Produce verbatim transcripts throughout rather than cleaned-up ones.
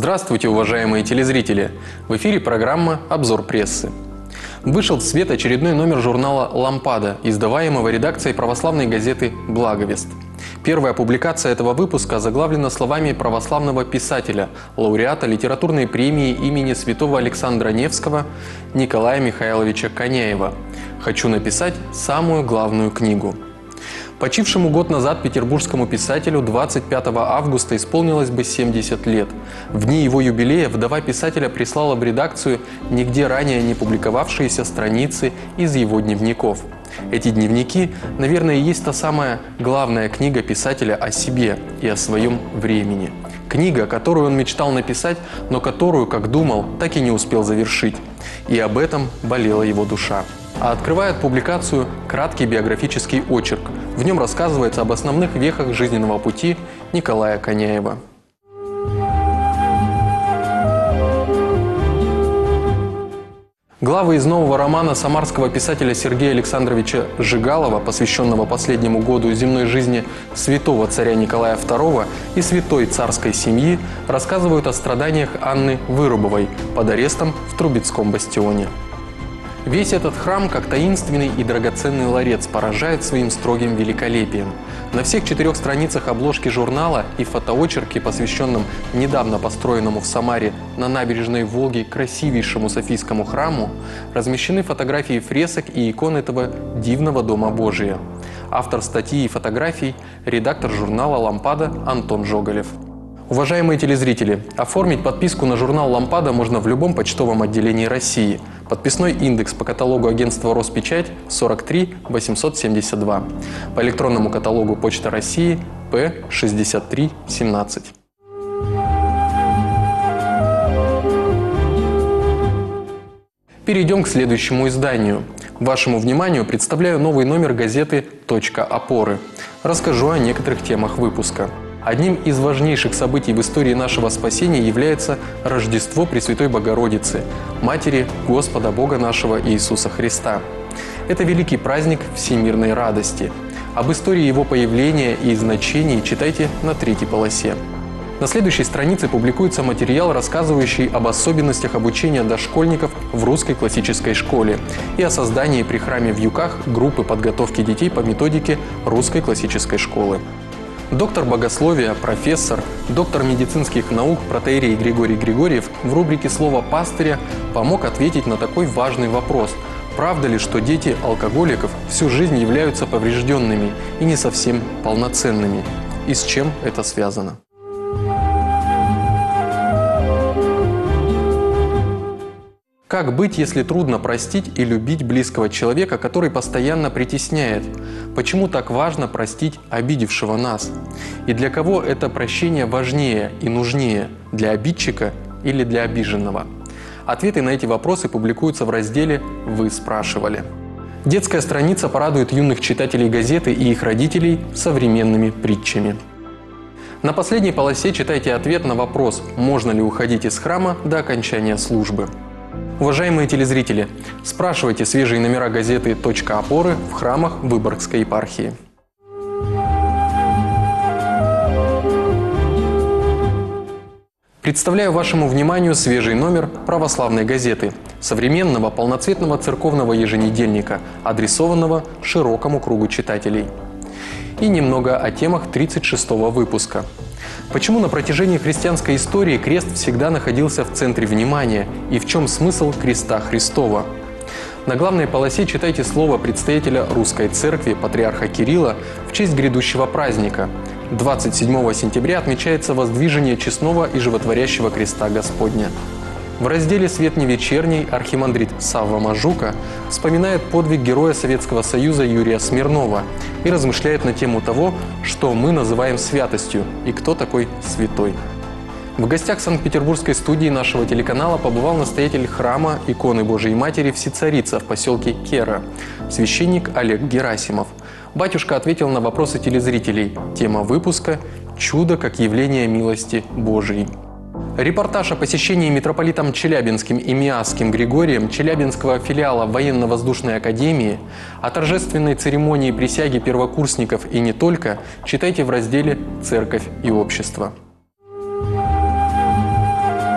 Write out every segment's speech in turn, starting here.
Здравствуйте, уважаемые телезрители! В эфире программа «Обзор прессы». Вышел в свет очередной номер журнала «Лампада», издаваемого редакцией православной газеты «Благовест». Первая публикация этого выпуска заглавлена словами православного писателя, лауреата литературной премии имени святого Александра Невского Николая Михайловича Коняева «Хочу написать самую главную книгу». Почившему год назад петербургскому писателю двадцать пятого августа исполнилось бы семьдесят лет. В дни его юбилея вдова писателя прислала в редакцию нигде ранее не публиковавшиеся страницы из его дневников. Эти дневники, наверное, и есть та самая главная книга писателя о себе и о своем времени. Книга, которую он мечтал написать, но которую, как думал, так и не успел завершить. И об этом болела его душа. А открывает публикацию краткий биографический очерк. В нем рассказывается об основных вехах жизненного пути Николая Коняева. Главы из нового романа самарского писателя Сергея Александровича Жигалова, посвященного последнему году земной жизни святого царя Николая второго и святой царской семьи, рассказывают о страданиях Анны Вырубовой под арестом в Трубецком бастионе. Весь этот храм, как таинственный и драгоценный ларец, поражает своим строгим великолепием. На всех четырех страницах обложки журнала и фотоочерке, посвященном недавно построенному в Самаре на набережной Волги красивейшему Софийскому храму, размещены фотографии фресок и икон этого дивного Дома Божия. Автор статьи и фотографий – редактор журнала «Лампада» Антон Жоголев. Уважаемые телезрители, оформить подписку на журнал «Лампада» можно в любом почтовом отделении России. Подписной индекс по каталогу агентства «Роспечать» сорок три восемьсот семьдесят два. По электронному каталогу Почта России П шестьдесят три семнадцать. Перейдем к следующему изданию. Вашему вниманию представляю новый номер газеты «Точка опоры». Расскажу о некоторых темах выпуска. Одним из важнейших событий в истории нашего спасения является Рождество Пресвятой Богородицы, Матери Господа Бога нашего Иисуса Христа. Это великий праздник всемирной радости. Об истории его появления и значении читайте на третьей полосе. На следующей странице публикуется материал, рассказывающий об особенностях обучения дошкольников в русской классической школе и о создании при храме в Юках группы подготовки детей по методике русской классической школы. Доктор богословия, профессор, доктор медицинских наук протоиерей Григорий Григорьев в рубрике «Слово пастыря» помог ответить на такой важный вопрос. Правда ли, что дети алкоголиков всю жизнь являются поврежденными и не совсем полноценными? И с чем это связано? Как быть, если трудно простить и любить близкого человека, который постоянно притесняет? Почему так важно простить обидевшего нас? И для кого это прощение важнее и нужнее – для обидчика или для обиженного? Ответы на эти вопросы публикуются в разделе «Вы спрашивали». Детская страница порадует юных читателей газеты и их родителей современными притчами. На последней полосе читайте ответ на вопрос, можно ли уходить из храма до окончания службы. Уважаемые телезрители, спрашивайте свежие номера газеты «Точка опоры» в храмах Выборгской епархии. Представляю вашему вниманию свежий номер православной газеты, современного полноцветного церковного еженедельника, адресованного широкому кругу читателей. И немного о темах тридцать шестого выпуска. Почему на протяжении христианской истории крест всегда находился в центре внимания и в чем смысл креста Христова? На главной полосе читайте слово предстоятеля Русской Церкви, патриарха Кирилла, в честь грядущего праздника. двадцать седьмого сентября отмечается воздвижение честного и животворящего креста Господня. В разделе «Свет не вечерний» архимандрит Савва Мажука вспоминает подвиг героя Советского Союза Юрия Смирнова и размышляет на тему того, что мы называем святостью и кто такой святой. В гостях Санкт-Петербургской студии нашего телеканала побывал настоятель храма иконы Божией Матери Всецарица в поселке Кера, священник Олег Герасимов. Батюшка ответил на вопросы телезрителей. Тема выпуска «Чудо как явление милости Божией». Репортаж о посещении митрополитом Челябинским и Миасским Григорием Челябинского филиала Военно-воздушной академии, о торжественной церемонии присяги первокурсников и не только, читайте в разделе «Церковь и общество».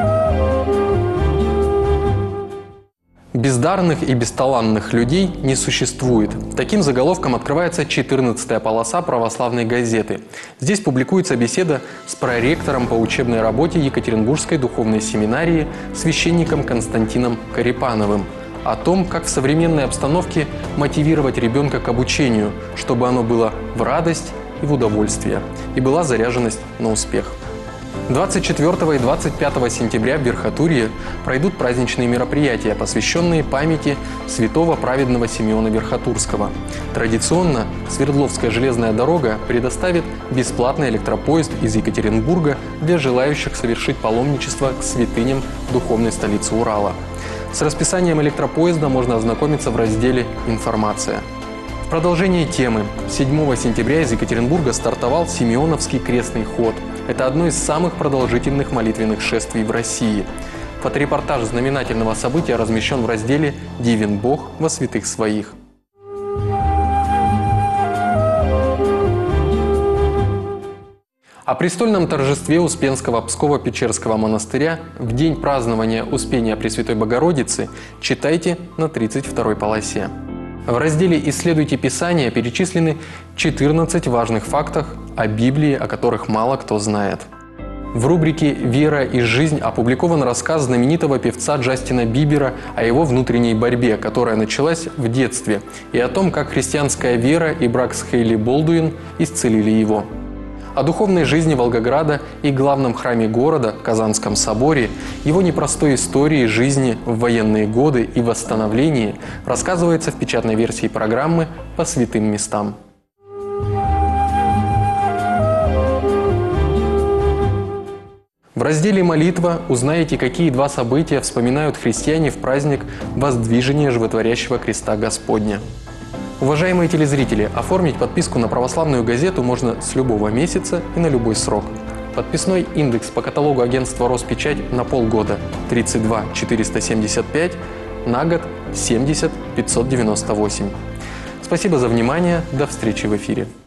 Бездарных и бесталанных людей не существует. Таким заголовком открывается четырнадцатая полоса православной газеты. Здесь публикуется беседа с проректором по учебной работе Екатеринбургской духовной семинарии священником Константином Карипановым о том, как в современной обстановке мотивировать ребенка к обучению, чтобы оно было в радость и в удовольствие, и была заряженность на успех. двадцать четвёртого и двадцать пятого сентября в Верхотурье пройдут праздничные мероприятия, посвященные памяти святого праведного Симеона Верхотурского. Традиционно Свердловская железная дорога предоставит бесплатный электропоезд из Екатеринбурга для желающих совершить паломничество к святыням духовной столицы Урала. С расписанием электропоезда можно ознакомиться в разделе «Информация». В продолжение темы седьмого сентября из Екатеринбурга стартовал Симеоновский крестный ход. Это одно из самых продолжительных молитвенных шествий в России. Фоторепортаж знаменательного события размещен в разделе «Дивен Бог во святых своих». О престольном торжестве Успенского Псково-Печерского монастыря в день празднования Успения Пресвятой Богородицы читайте на тридцать второй полосе. В разделе «Исследуйте Писание» перечислены четырнадцать важных фактов о Библии, о которых мало кто знает. В рубрике «Вера и жизнь» опубликован рассказ знаменитого певца Джастина Бибера о его внутренней борьбе, которая началась в детстве, и о том, как христианская вера и брак с Хейли Болдуин исцелили его. О духовной жизни Волгограда и главном храме города, Казанском соборе, его непростой истории жизни в военные годы и восстановлении рассказывается в печатной версии программы «По святым местам». В разделе «Молитва» узнаете, какие два события вспоминают христиане в праздник Воздвижения Животворящего Креста Господня. Уважаемые телезрители, оформить подписку на православную газету можно с любого месяца и на любой срок. Подписной индекс по каталогу агентства «Роспечать» на полгода – тридцать два четыреста семьдесят пять, на год – семьдесят пятьсот девяносто восемь. Спасибо за внимание, до встречи в эфире.